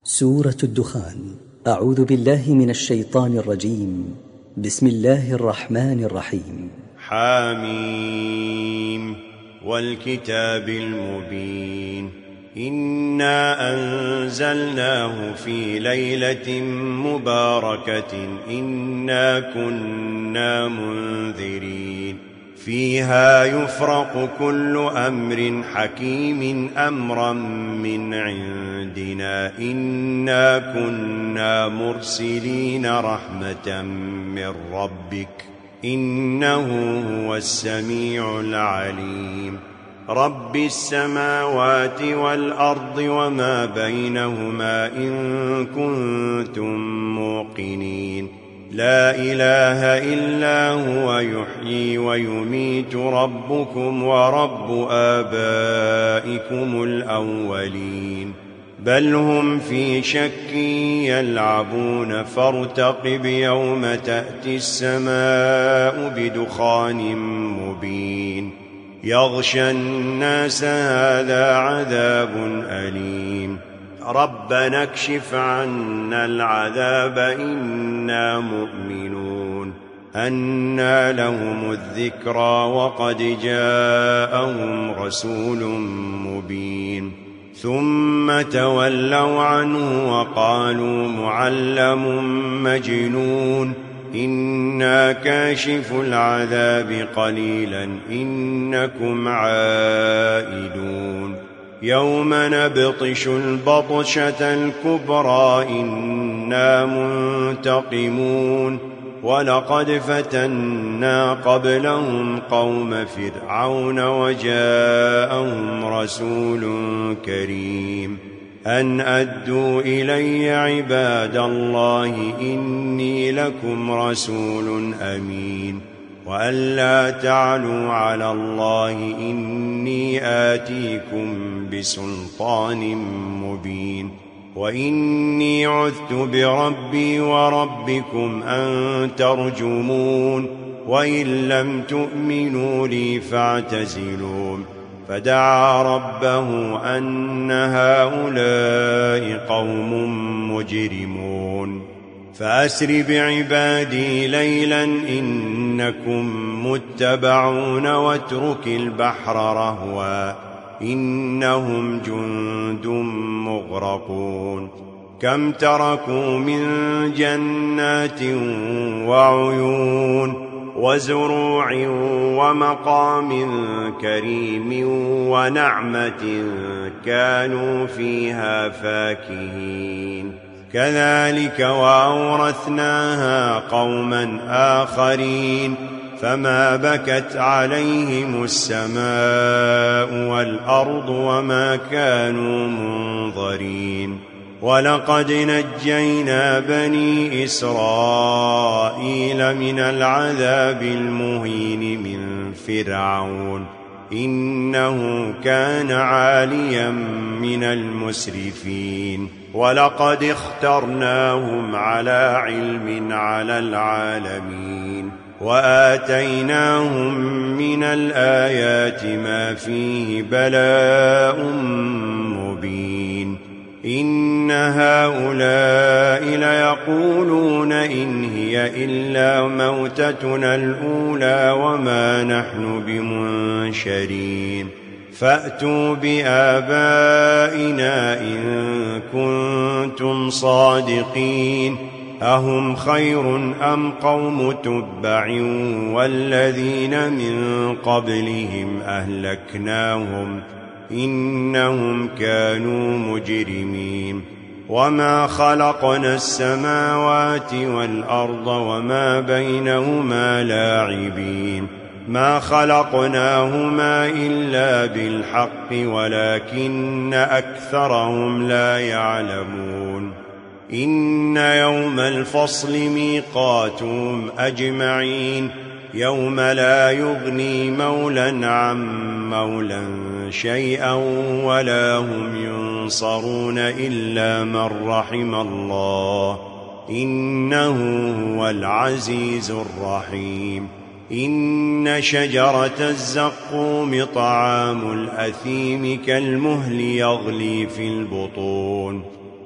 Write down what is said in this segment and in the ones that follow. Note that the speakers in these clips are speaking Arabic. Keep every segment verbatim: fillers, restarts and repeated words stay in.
سورة الدخان. أعوذ بالله من الشيطان الرجيم. بسم الله الرحمن الرحيم. حاميم والكتاب المبين إنا أنزلناه في ليلة مباركة إنا كنا منذرين فيها يفرق كل أمر حكيم أمرا من عندنا إنا كنا مرسلين رحمة من ربك إنه هو السميع العليم رب السماوات والأرض وما بينهما إن كنتم موقنين لا إله إلا هو يحيي ويميت ربكم ورب آبائكم الأولين بل هم في شك يلعبون فارتقب يوم تأتي السماء بدخان مبين يغشى الناس هذا عذاب أليم ربنا اكشف عنا العذاب إنا مؤمنون أنى لهم الذكرى وقد جاءهم رسول مبين ثم تولوا عنه وقالوا معلم مجنون إنا كاشف العذاب قليلا إنكم عائدون يوم نبطش البطشة الكبرى إنا منتقمون ولقد فتنا قبلهم قوم فرعون وجاءهم رسول كريم أن أدوا إلي عباد الله إني لكم رسول أمين وأن لا تعلوا على الله إني آتيكم بسلطان مبين وإني عذت بربي وربكم أن ترجمون وإن لم تؤمنوا لي فاعتزلون فدعا ربه أن هؤلاء قوم مجرمون فأسر بعبادي ليلا إنكم متبعون واترك البحر رهوا إنهم جند مغرقون كم تركوا من جنات وعيون وزروع ومقام كريم ونعمة كانوا فيها فاكهين كذلك وأورثناها قوما آخرين فما بكت عليهم السماء والأرض وما كانوا منظرين ولقد نجينا بني إسرائيل من العذاب المهين من فرعون إنه كان عاليا من المسرفين ولقد اخترناهم على علم على العالمين وآتيناهم من الآيات ما فيه بلاء مبين إن هؤلاء ليقولون إن هي إلا موتتنا الأولى وما نحن بمنشرين فأتوا بآبائنا إن كنتم صادقين أهم خير أم قوم تبع والذين من قبلهم أهلكناهم إنهم كانوا مجرمين وما خلقنا السماوات والأرض وما بينهما لاعبين ما خلقناهما إلا بالحق ولكن أكثرهم لا يعلمون إن يوم الفصل ميقاتهم أجمعين يوم لا يغني مولا عن مولا شيئا ولا هم ينصرون إلا من رحم الله إنه هو العزيز الرحيم إن شجرة الزقوم طعام الأثيم كالمهل يغلي في البطون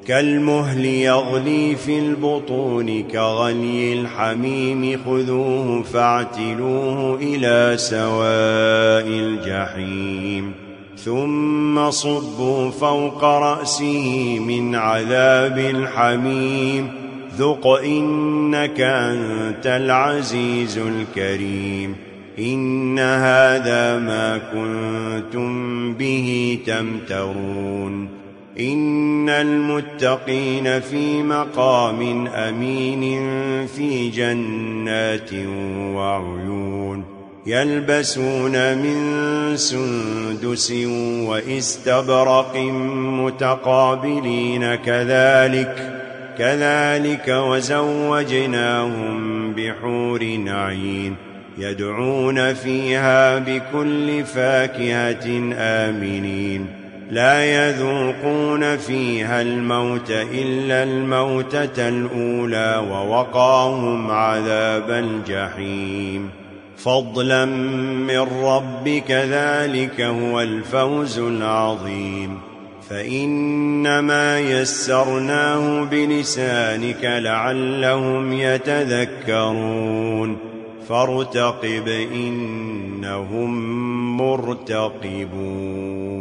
كالمهل يغلي في البطون كغلي الحميم خذوه فاعتلوه إلى سواء الجحيم ثم صبوا فوق رأسه من عذاب الحميم ذق إنك أنت العزيز الكريم إن هذا ما كنتم به تمترون إن المتقين في مقام أمين في جنات وعيون يلبسون من سندس وإستبرق متقابلين كذلك كذلك وزوجناهم بحور عين يدعون فيها بكل فاكهة آمنين لا يذوقون فيها الموت إلا الموتة الأولى ووقاهم عذاب الجحيم فضلا من ربك ذلك هو الفوز العظيم فإنما يسرناه بلسانك لعلهم يتذكرون فارتقب إنهم مرتقبون